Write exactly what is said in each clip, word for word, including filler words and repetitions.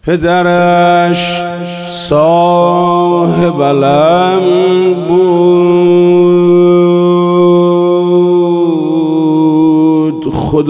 پدرش صاحب علم بود،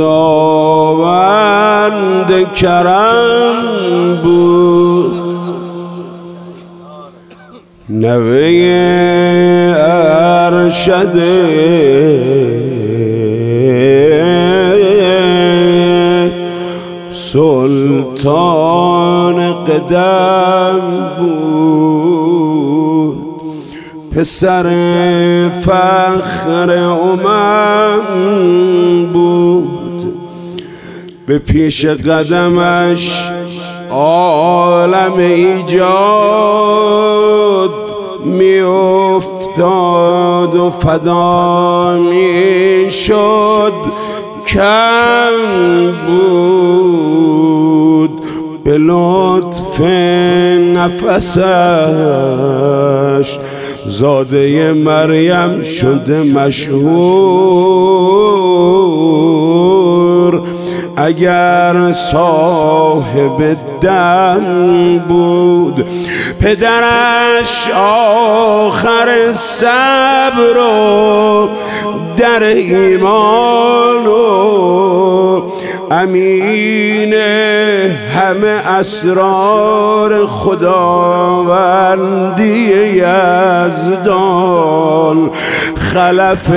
خداوند کرم بود، نوه ارشد سلطان قدم بود، پسر فخر امم بود، به پیش قدمش عالم ایجاد می افتاد و فدا می شد، کم بود به لطف نفسش، زاده مریم شده مشهور، اگر صاحب دم بود. پدرش آخر صبر و در ایمان و امین همه اسرار خداوندی یزدان، خلف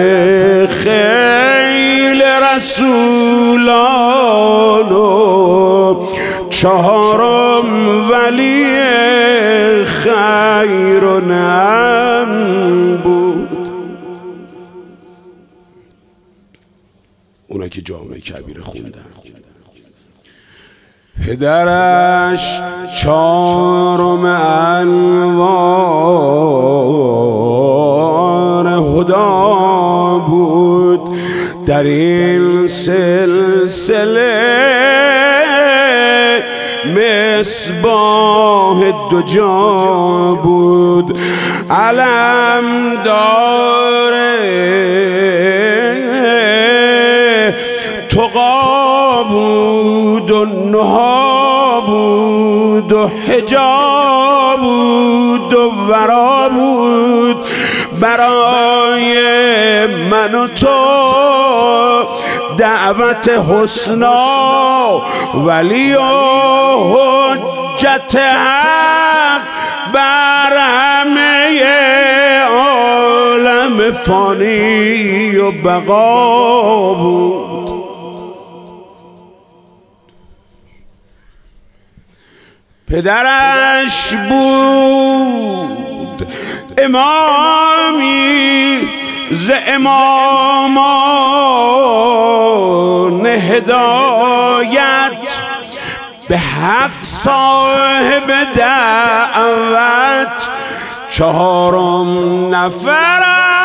خیل رسولان و چهارم ولی خیر و نعم بود. اونا که جامعه کبیر خوندن. پدرش چهارم انوار هدا بود، در این سلسله مصباح دو جا بود، علم داره تقا بود و نها بود و حجاب بود و ورا بود، برای من و تو دعوت حسنا ولی و حجت حق بر همه عالم فانی و بقا بود. پدرش بود امامی ز امامان هدایت، به حق صاحب دعوت، چهارم نفر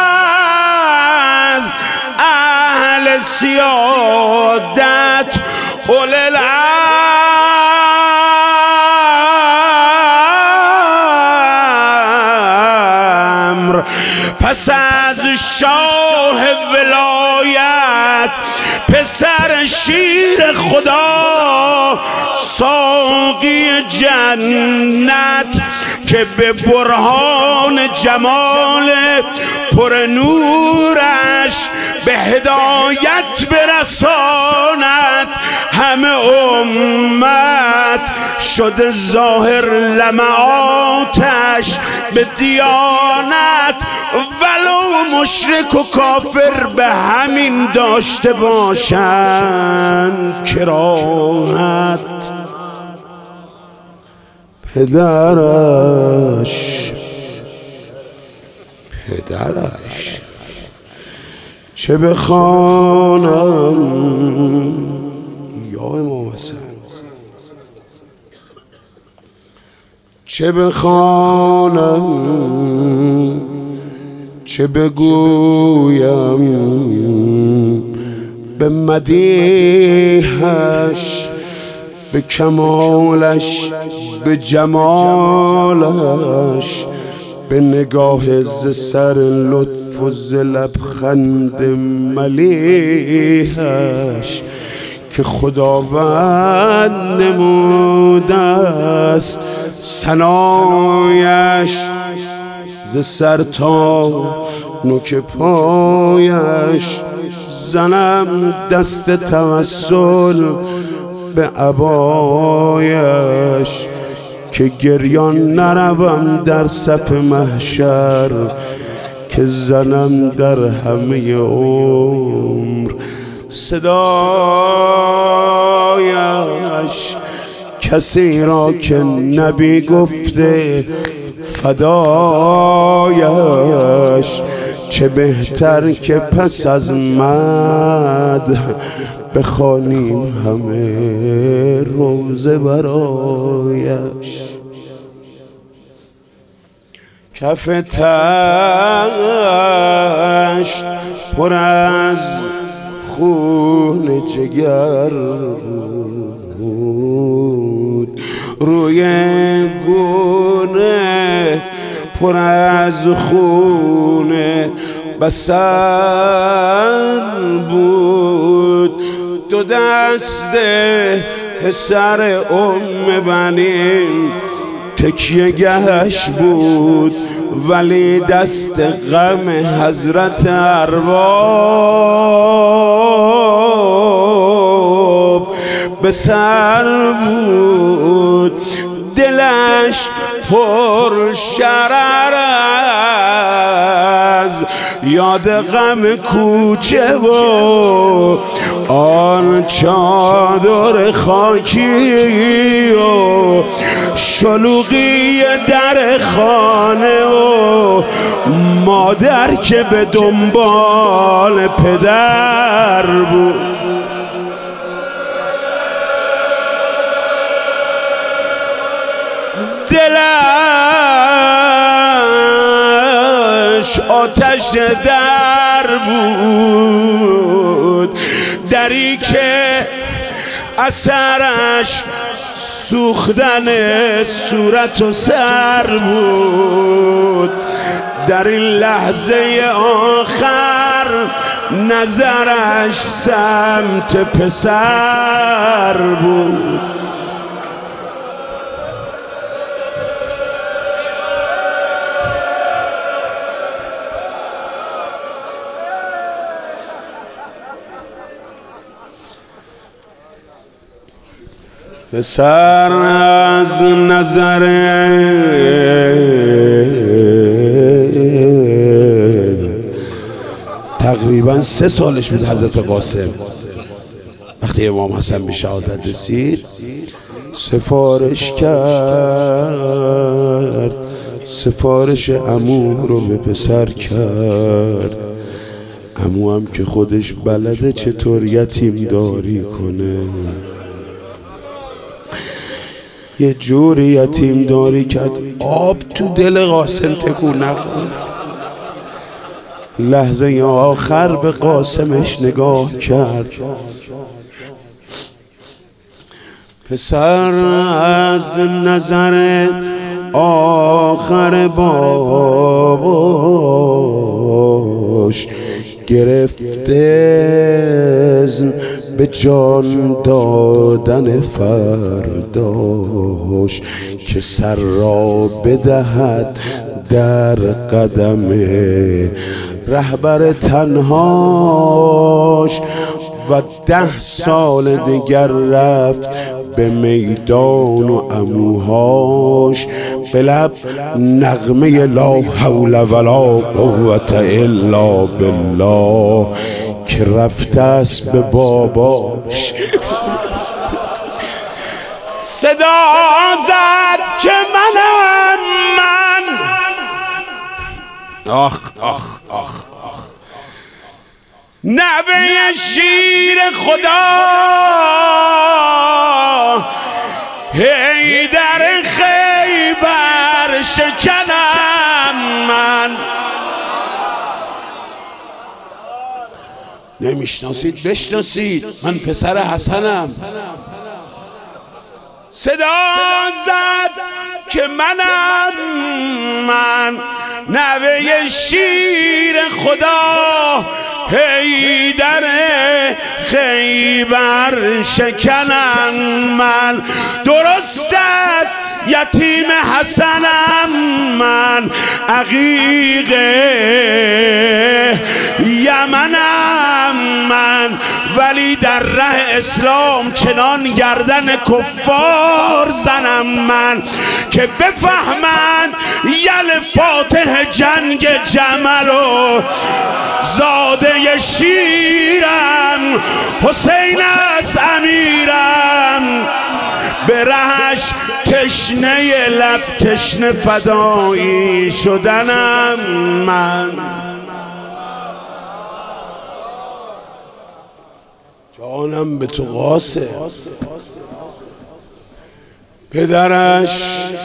از اهل سیادت، اولي الامر، پس از شاه ولایت، پسر شیر خدا، ساقی جنت، که به برهان جمال پر نورش به هدایت برساند همه امت، شده ظاهر لمعاتش به دیانت، ولو مشرک و کافر به همین داشته باشند کراهت. پدرش پدرش چه بخوانم یا امام حسن، چه بخوانم چه بگویم، به مدیحش، به کمالش، به جمالش، به نگاه ز سر لطف و ز لبخند ملیحش، که خداوند نمودن سنایش ز سر تا نوک پایش، زنم دست توسل به عبایش، که گریان نروم در صف محشر، که زنم در همه عمر صدایش. کسی را که نبی گفته فدایش، چه بهتر که پس از مدح بخوانیم همه روزه برایش. کف تشت پر از خون جگر بود، روی گونه پر از خون بصر بود. دو دست پسر ام بنین تکیه گهش بود، ولی دست غم حضرت ارباب به سر بود. دلش پر شرر از یاد غم کوچه و آن چادر خاکی و شلوغی در خانه و مادر که به دنبال پدر بود. دلش آتش در بود، دری که اثرش سوختن صورت و سر بود. در این لحظه آخر نظرش سمت پسر بود. پسر از نظر تقریبا سه سالش بود حضرت قاسم. وقتی امام حسن به شهادت رسید سفارش کرد، سفارش عمو رو به پسر کرد. عمو هم که خودش بلده چطور یتیم داری کنه، یه جوری یتیم داری کرد آب تو دل قاسم تکون نخورد. لحظه آخر به قاسمش نگاه کرد. پسر از نظر آخر باباش گرفته به جان دادن فرداش، که سر را بدهد در قدم رهبر تنهاش. و ده سال دیگر رفت به میدان و عموهاش، به لب نغمه لا حول ولا قوت الا بالله که رفته است به باباش. صدا زد که منم من، آخ آخ آخ آخ، نوه شیر خدا هی در خیبر شکنم من. نمیشناسید بشناسید، من پسر حسنم. صدا زد که منم من، نوه شیر خدا هی در خیبر شکنم من. درست است یتیم حسنم من، عقیق یمنم من، ولی در ره اسلام چنان گردن کفار زنم من که بفهمن یل فاتح جنگ جمل و زاده شیرم، حسین است امیرم، به رهش تشنه لب تشنه فدایی شدنم من. جانم به تو قاسه. پدرش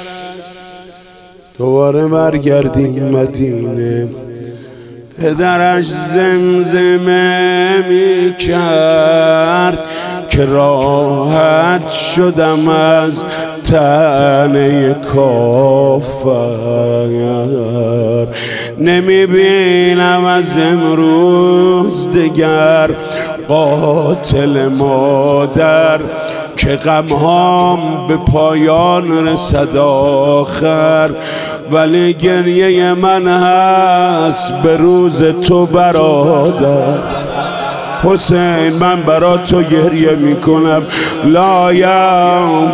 دوباره برگردیم مدینه، پدرش زمزمه می کرد که راحت شدم از طعنه کافر، نمی بینم از امروز دگر قاتل مادر که غمهام به پایان رسد آخر، ولی گریه من هست به روز تو برادر. حسین من برا تو گریه میکنم لایم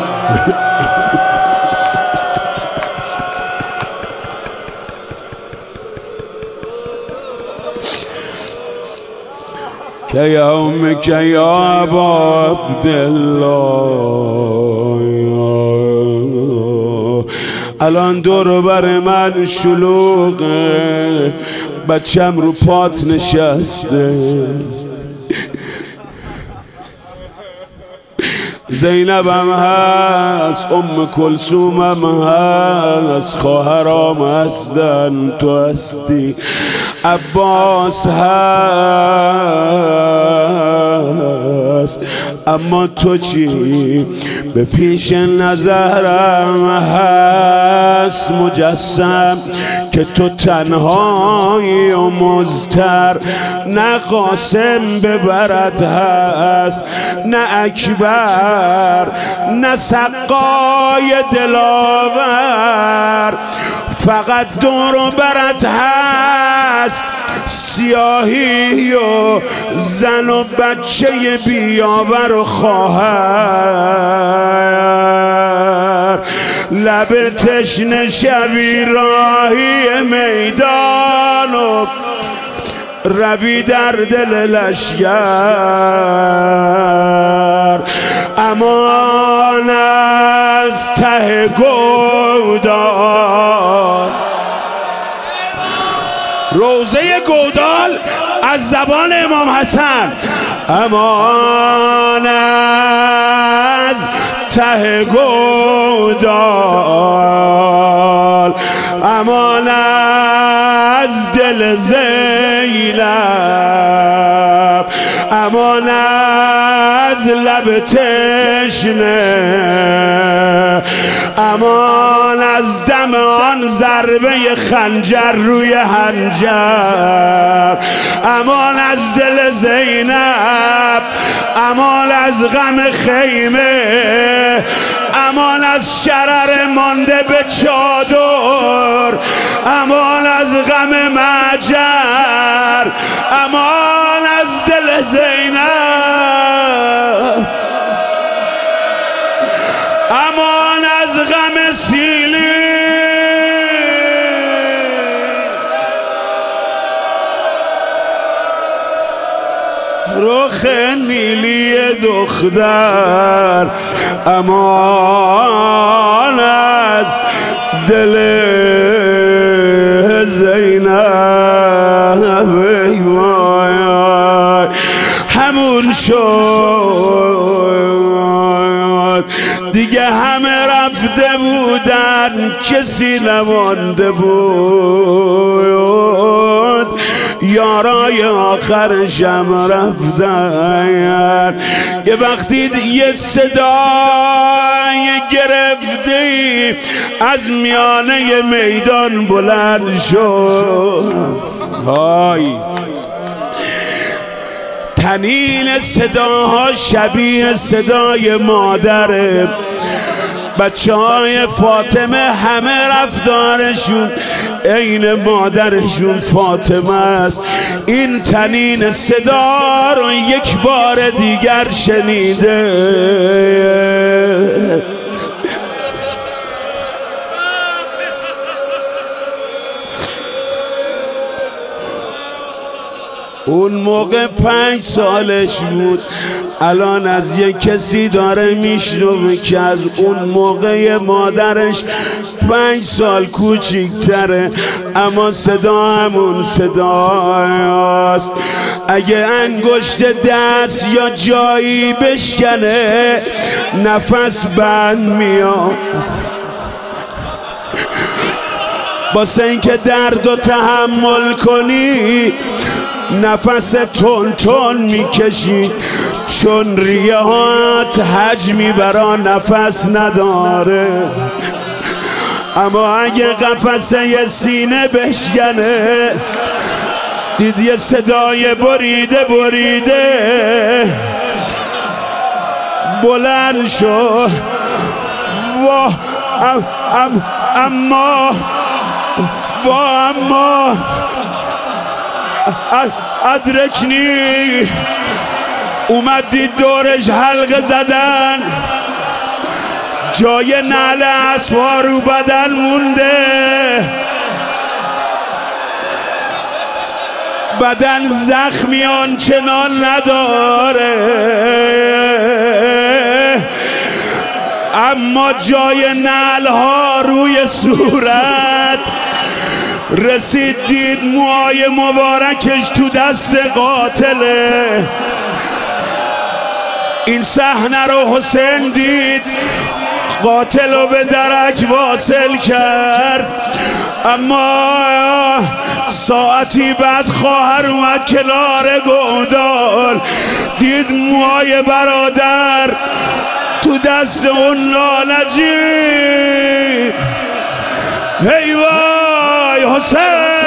که یوم که یا ابا عبدالله، الان دور بر من شلوغه، بچم رو پات نشسته، زینبم هست، ام کلثومم هست، خواهرام هستن تو هستی، عباس هست، اما تو چی؟ به پیش نظرم هست مجسم که تو تنهایی و مضطر، نه قاسم ببرد هست، نه اکبر، نه سقای دلاور، فقط دور و برت هست سیاهی و زن و بچه بیاور و خواهر، لب تشنه شوی راهی میدان و روی در دل لشگر، امان از ته گودال. روزه گودال از زبان امام حسن، امان از ته گودال، امان از دل زینب، امان از لب تشنه، امان از دم آن ضربه خنجر روی حنجر، امان از دل زینب، امان از غم خیمه، امان از شرر مانده به چادر، امان از غم مجر، امان از دل زینب، امان از غم سیلی، رخ نیلی دختر، امان از دل زینب. همون شد دیگه همه رفته بودن، کسی نمانده بود، یارای آخرشم رفتن. یه وقتی یه صدای گرفتی از میانه میدان بلند شد، های تنین صداها شبیه صدای مادره. بچه های فاطمه همه رفتارشون عین مادرشون فاطمه است. این تنین صدا رو یک بار دیگر شنیده. اون موقع پنج سالش بود. الان از یک کسی داره میشنوه که از اون موقع مادرش پنج سال کوچیکتره، اما صدا همون صداست. اگه انگشت دست یا جایی بشکنه نفس بند میاد، واسه اینکه درد و تحمل کنی نفس تون تون میکشی، چون ریه هات حج میبرا نفس نداره. اما اگه قفسه سینه بشکنه دید یه صدای بریده بریده بلند شو. واه ام ام اما واه اما ادرکنی اومد دید دورش حلقه زدن، جای نعل اسب‌ها رو بدن مونده، بدن زخمی آنچنان نداره، اما جای نعل‌ها روی صورت رسید. دید موهای مبارکش تو دست قاتله. این صحنه رو حسین دید، قاتل رو به درک واصل کرد. اما ساعتی بعد خواهر اومد کنار گودال، دید موهای برادر تو دست اون لالجی. هی وای حسین